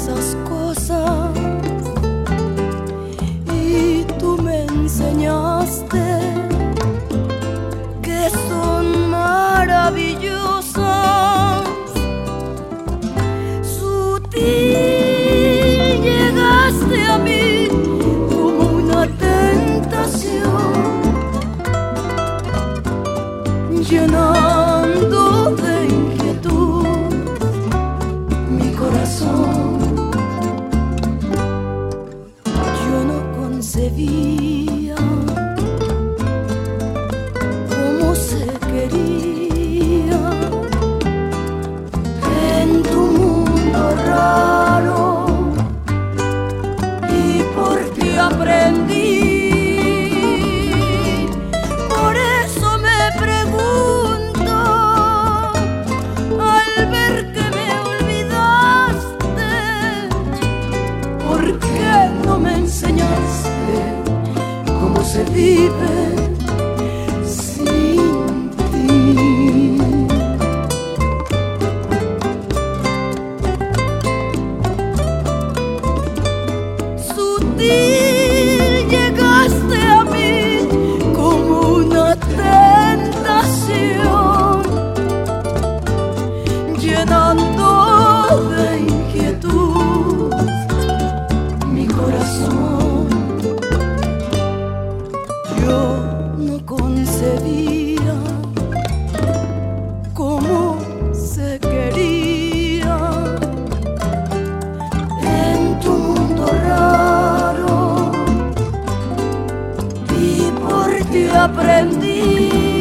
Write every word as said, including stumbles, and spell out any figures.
esas cosas y tú me enseñaste que son maravillosas. Sutil llegaste a mí como una tentación, llenando de inquietud mi corazón. Yo no concebía cómo se quería en tu mundo raro, y por ti aprendí. Por eso me pregunto, al ver que me olvidaste, ¿por qué no me enseñaste cómo se vive sin ti? Sutil llegaste a mí como una tentación, llenando de inquietud mi corazón. Yo no concebía cómo se quería en tu mundo raro, y por ti aprendí.